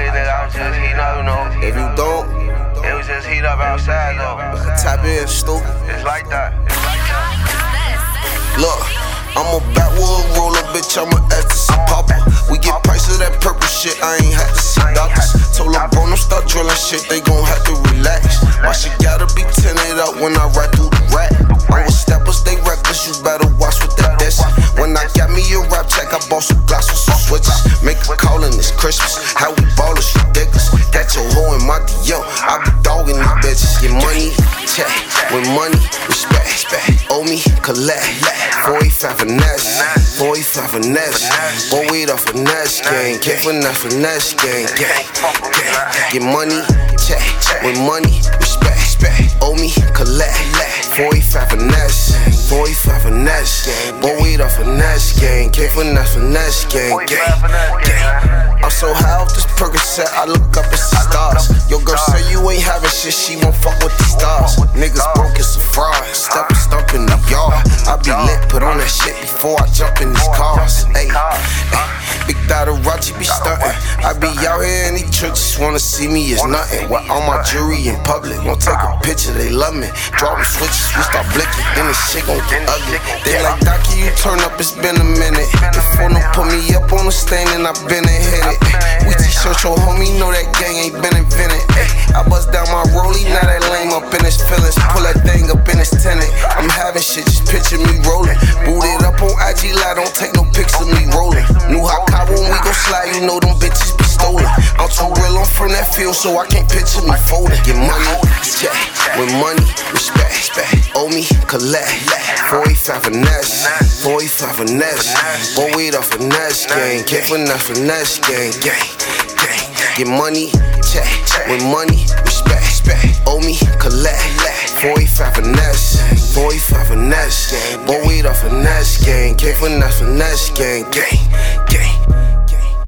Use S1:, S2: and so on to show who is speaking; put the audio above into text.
S1: nigga, I was just heating up, you know.
S2: If you don't,
S1: it was just heat up outside, though.
S2: tap in, stupid.
S1: It's like that.
S2: Look, I'm a backwood roller, bitch, I'm a ecstasy popper. We get price of that purple shit, I ain't had to see doctors. Told LeBron don't start drilling shit, they gon' have to relax. My shit gotta be tinted up when I ride through the rack. I'm with steppers, they reckless, you better watch with that desk. When I got me a rap check, I bought some glass with some switches. Make a call in this Christmas, how we ball is ridiculous. Got your hoe in my DM, I be dogging these bitches. Get money, check, with money, respect. Owe me, collect, 45 finesse, 45 finesse. Boy, we the finesse gang, can't finesse gang. Get money, check, with money, respect. Owe me, collect, 45 finesse, 45 finesse. Boy, we the finesse gang, can't finesse gang. I'm so high off this Percocet, I look up and see stars. Your girl say you ain't having shit, she won't fuck with the stars. Niggas broke, it's a fraud. Step and stump in the yard. I be lit, put on that shit before I jump in these cars. Ayy, Big Dada Raji be stuntin'. I be out here in these churches, wanna see me as nothing. With all my jewelry in public, won't take a picture, they love me. Draw the switches, we start blinking, then this shit gon' get ugly. They like, Docky, you turn up, it's been a minute. Before them put me up on the stand and I been and hit it. We t-shirt your homie, know that gang ain't been invented. I bust down my rollie, now that lame up in his feelings. Pull that thing up in his tenant. I'm having shit, just picture me rolling. Booted up on IG Live, don't take no pics of me rolling. New hot car when we gon' slide, you know them bitches be stolen. I'm too real, I'm from that field, so I can't picture me folding. Get money, check, with money, respect. Owe me, collect, 45 finesse, 45 finesse. Boy, we the finesse gang, can't finesse gang. Get money, check, with money, respect. Owe me, collect, 45 finesse, 45 finesse. Boy, we the finesse gang, can't finesse gang.